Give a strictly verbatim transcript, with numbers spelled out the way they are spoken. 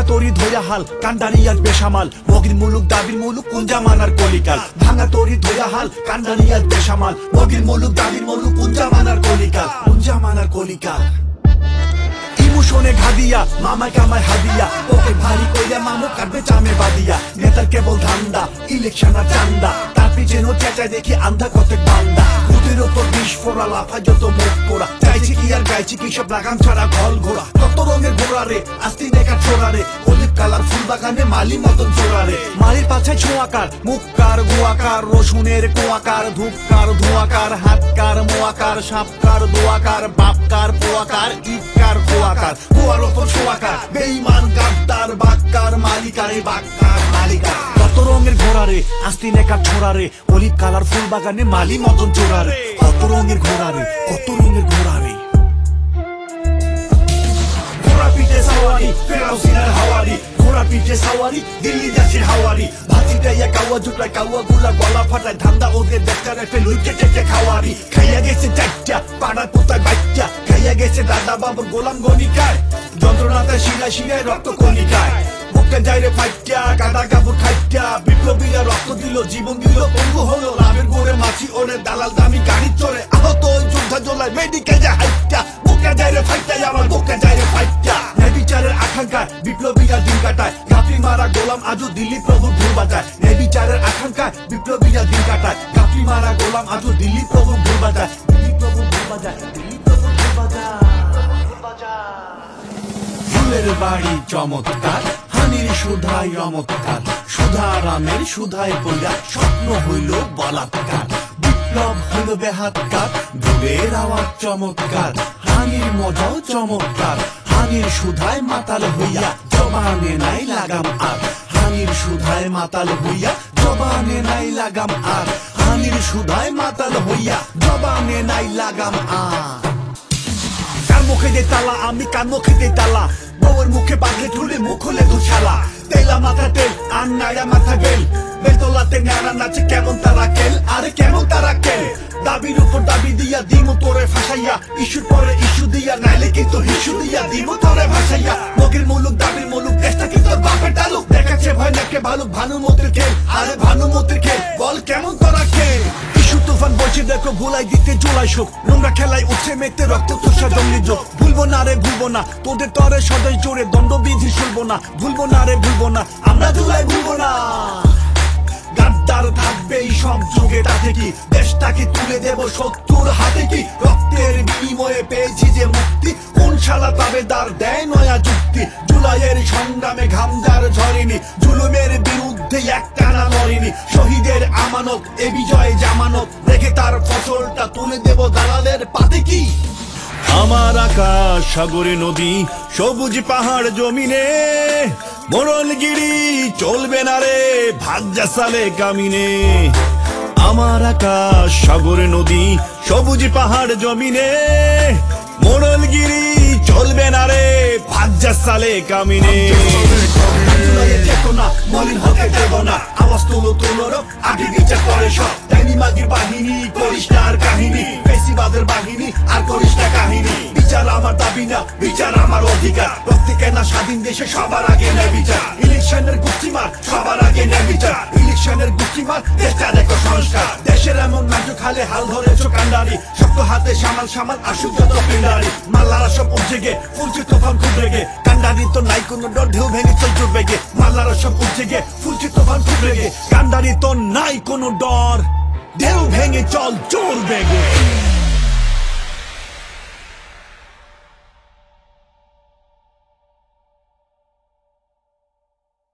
ভাঙা তরি ধইরা হাল কান্ডারি আজ বেসামাল মগির মুলুক দাবির মুলুক কুঞ্জা মানার কলিকাল ভাঙা তরি ধইরা হাল কান্ডারি আজ বেসামাল মগির মুলুক দাবির মুলুক কুঞ্জা মানার কলিকাল কুঞ্জা মানার কলিকাল ইমোশনে ঘাদিয়া মামায় কামায় হাদিয়া ওকে ভারী কইয়া মামু কাটবে চামে বাদিয়া নেতার কেবল ধান্দা ইলেকশন আর চান্দা তার পিছনে চেঁচায় দেখি আন্ধা কত বান্দা খুদের ওপর বিষ ফোড়া লাফা যত মুখ পোড়া চাইছি কি আর গাইছি কি সব লাগাম ছাড়া ঘল ঘোড়া কত রঙের ঘোড়া রে আস্তি দেখা ছোড়া রে অলিভ কালার ফুল বাগানে মালি মতন চোরা রে মালির পাছে ছোঁয়াকার মুখকার গোয়াকার রসুনের কোয়াকার ধূপকার ধোয়াকার হাতকার মোয়াকার সাপকার দোয়াকার বাপকার পোয়াকার ইটকার খোয়াকার কুয়ার ওপর ছোয়াকার বেঈমান গাদ্দার বাক্কার মালিকারে বাক্কার মালিকা কত রঙের ঘোড়া রে আস্তি নেকার ছোড়া রে অলিভ কালার ফুল বাগানে মালি মতন চোরা রে কত রঙের ঘোড়া রে কত রঙের ঘোড়া রে ঘোড়া পিঠে সাওয়ারি ফেরাউসিনার হাওয়ারি ঘোড়া পিঠে সাওয়ারি দিল্লি যাচ্ছির হাওয়ারি ভাতিটাইয়া কাওয়া জুটায় কাওয়া গুলা গলা ফাটায় ধান্দা ওদের দেখতে রেখে লুইকে টেকে খাওয়ারি খাইয়া গেছে চারটা পাড়ার পোতায় বাচ্চা খাইয়া গেছে দাদা বাবুর গোলাম গনিকায় যন্ত্রণাতে শিলায় শিলায় রক্ত কলিকায় বুকে যাইরে ফাইটা কাদা কাপড় খাইটা বিপ্লবীরা রক্ত দিল জীবন দিল পঙ্গু হলো লাভের গোড়ে মাছি ওরে দালাল দামি গাড়ি চড়ে আহত ওই যোদ্ধা জোলায় মেডিকেল যা হাইটা বুকে যাইরে ফাইটা আমার বুকে যাইরে ফাইটা ন্যায় বিচারের আকাঙ্ক্ষায় বিপ্লবীরা দিন কাটায় গাফি মারা গোলাম আজও দিল্লি প্রভুর ভুল বাজায় ন্যায় বিচারের আকাঙ্ক্ষায় বিপ্লবীরা দিন কাটায় গাফি মারা গোলাম আজও দিল্লি প্রভুর ভুল বাজায় দিল্লি প্রভুর ভুল বাজায় দিল্লি প্রভুর ভুল বাজায় ফুলের বাড়ি চমৎকার হানির সুধাই রমৎকার সুধা রামের সুধায় বইয়া স্বপ্ন হইল বলাৎকার বিপ্লব হইল বেহাতকার ঢোলের আওয়াজ চমৎকার হানির মজাও চমৎকার হানির সুধায় মাতাল হইয়া জবানে নাই লাগাম আর হানির সুধায় মাতাল হইয়া জবানে নাই লাগাম আর হানির সুধায় মাতাল হইয়া জবানে নাই লাগাম আর কার মুখে দে তালা আমি কার মুখে দে তালা বউয়ের মুখে বাঁধলে ঠুলে মুখ হলে দুছালা তেলা মাথা তেল আর নাড়া মাথা গেল বেতলাতে নাড়া নাচে কেমন তারা কেল আরে কেমন তারা কেল দাবির উপর দাবি দিয়া দিমু তোরে ফাঁসাইয়া ইস্যুর পরে ইস্যু দিয়া নাইলে কিন্তু ইস্যু দিয়া দিমু তোরে ভাসাইয়া মগের মুলুক দাবির মুলুক দেশটা কি তোর বাপের তালুক দেখাচ্ছে ভয় নাকে ভালুক ভানুমতির খেল আরে ভানুমতির খেল বল কেমন তোরা খেল ইস্যু তুফান বলছে দেখো ভুলাই দিতে জোলাই শোক নোংরা খেলায় উঠছে মেতে রক্ত তুষা জঙ্গলি যোগ ভুলবো না রে ভুলবো না তোদের তরে সদাই জোরে দণ্ডবিধি শুনবো না ভুলবো না রে ভুলবো না আমরা জুলাই ভুলবো না গাদ্দার থাকবে এই সব যুগে তাতে কি দেশটাকে তুলে দেব শত্রুর হাতে কি রক্তের বিনিময়ে পেয়েছি যে মুক্তি কোন শালা তাবেদার দেয় নয়া যুক্তি জুলাইয়ের সংগ্রামে ঘামদার ঝরেনি জুলুমের বিরুদ্ধে একটানা লড়েনি শহীদের আমানত এ বিজয়ে জামানত রেখে তার ফসলটা তুলে দেব দালালের পাতে কি আমার আকাশ সাগরে নদী সবুজ পাহাড় জমিনে মোড়লগিরি চলবে না রে ভাগ্যা সালে কামিনে আমার আকাশ সাগরে নদী সবুজ পাহাড় জমিনে মোড়লগিরি চলবে না রে ভাগ্যা সালে কামিনে চেতনা মলিন হতে দেব না আওয়াজ তুলো তুলোর আগে বিচার করে সব ডাইনি মাগির বাহিনী করিস না আর কাহিনী বেশিবাদের বাহিনী আর করিস না কাহিনী বিচার আমার দাবি না বিচার আমার অধিকার রক্তে কেনা স্বাধীন দেশে সবার আগে নেয় বিচার ইলেকশনের গুষ্টিমার সবার আগে নেয় বিচার ইলেকশনের গুষ্টিমার দেশটা দেখো সংস্কার দেশের এমন নাটক খালে হাল ধরেছ কান্ডারি শক্ত হাতে সামাল সামাল আসুক যত পিন্ডারি মাল্লারা সব উঠছে গে ফুলছে তোফান খুব রেগে কান্ডারি তো নাই কোনো ডর ঢেউ ভেঙে চল চুর বেগে মাল্লারা সব উঠছে গে ফুলছে তোফান খুব রেগে কান্ডারি তো নাই কোনো ডর ঢেউ ভেঙে চল চোর বেগে।